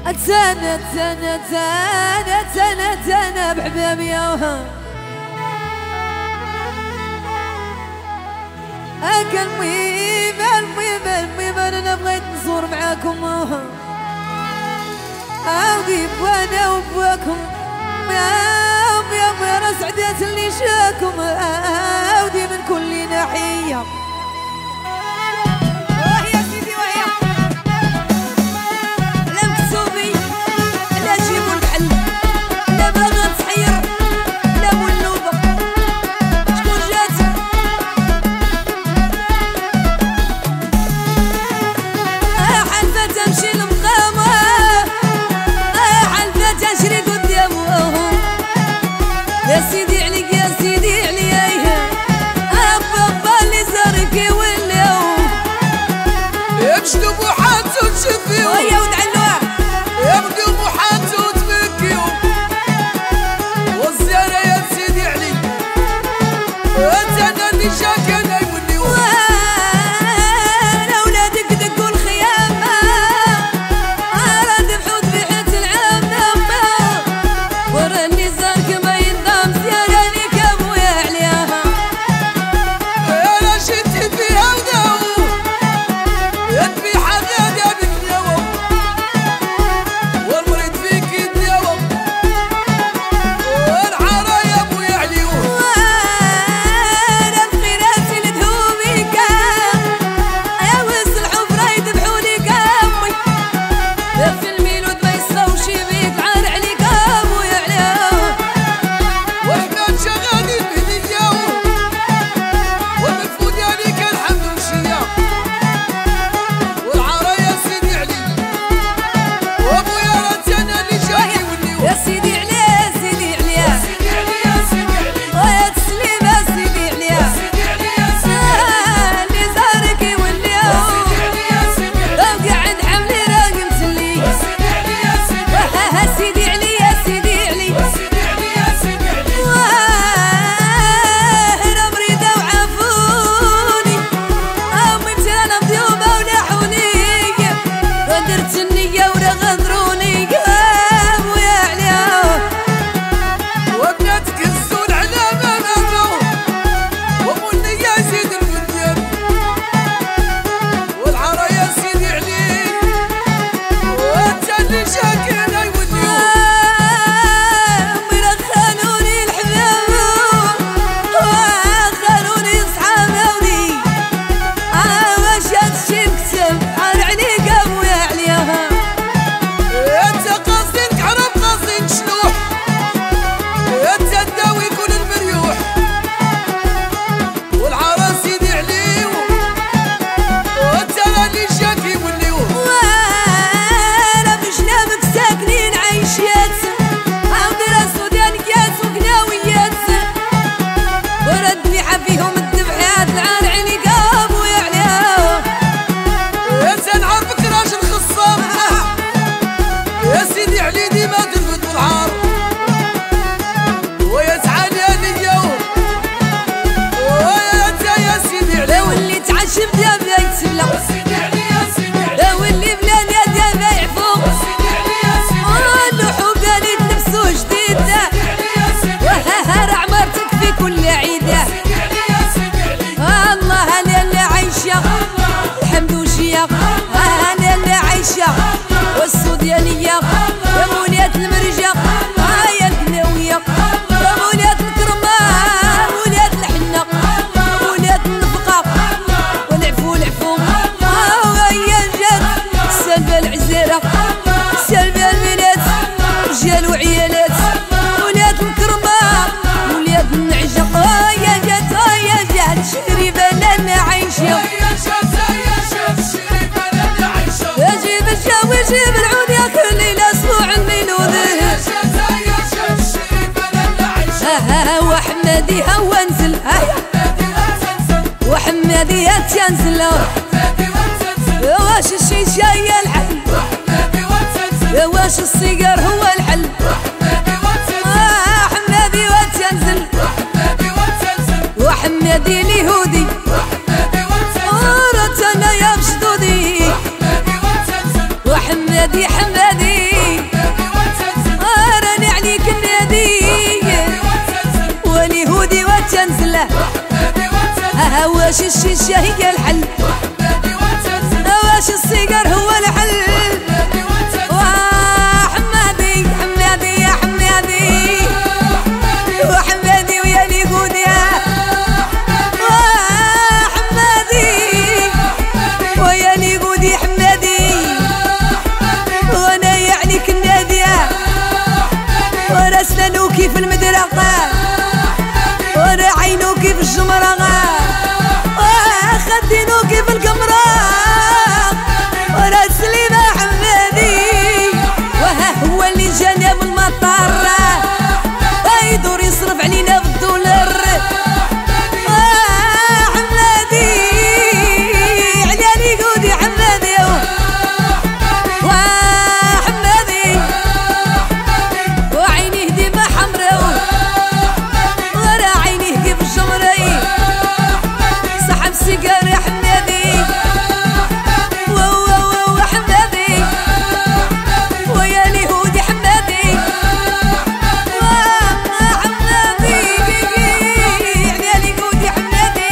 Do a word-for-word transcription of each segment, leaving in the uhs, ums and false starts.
تانا تانا تانا تانا تانا بحبابي ياها هاكا المهم المهم المهم انا بغيت نزور معاكم عاودي بوانا وبواكم يا يا راس عدات اللي شاكم عاودي من كل ناحيه يا سيدي عليك يا سيدي عليك أبا اللي زارك واليوم يكشطب وحاتو تشفيو ويا ودعلوع يبدو وحاتو تفكيو والزيارة يا سيدي عليك أنت أنا اللي شاك أنا يوليو أنا ولادك دقوا الخيامة أراد بحوت بحيت العامة ورا اللي زارك ما أنا اللي عايشة والسودانية يا مولية المرجة يا القناوية يا مولية الكرمة مولية الحنة مولية النفقة والعفو العفو وهي جات سلبة العزيرة سلبة البنات رجال وعيالات مولية الكرمة مولية النعجة يا جات يا جات شريبة لنا عايشة وجيب العود يا كل ليلة اسبوع الميلود وحمادي هو انزل وحمادي تنزل واش الشيشة هي الحل واش السيجار هو الحل حمادي وتنزل وحمادي اليهودي ورتنا يا مشدودي وحمادي حمادي واش الشيشة هي الحل وحمادي وتنزل واش السيجار هو الحل حمادي وتنزل وحمادي حمادي يا حمادي وحمادي ويا لي قود يا وحمادي ويا لي قود يا حمادي وانا يعنيك النادية ورا سنانوكي في المدرقة ورا عينوكي في الجمرة خدينوكي في القمرة ورا سليمة حمادي وها هو اللي جانا من المطار يدور يصرف علينا بالدولار حمادي عليالي قودي حمادي وحمادي وعينيه ديما حمراء ورا عينيه كيف الجمرة صاحب سيجار يا حمادي وحمادي ويا اليهودي حمادي وحمادي يعني اليهودي حمادي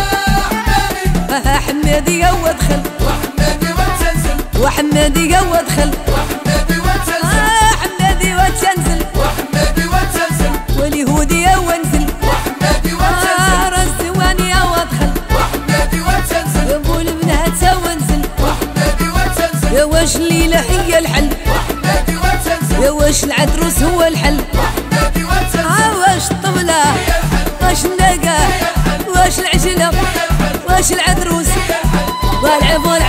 حمادي هو دخل وحمادي وتنزل وحمادي هو دخل وحمادي وتنزل حمادي وتنزل وحمادي وتنزل واليهودي هو نزل وحمادي وتنزل الزواني هو دخل وحمادي وتنزل يبو البنات هو نزل وحمادي وتنزل يا واش الليلة هي الحل وحمادي وتنزل يا واش العدروس هو الحل وحمادي وتنزل واش الطبلة واش الناقة واش العجلة واش العدروس والعب والعب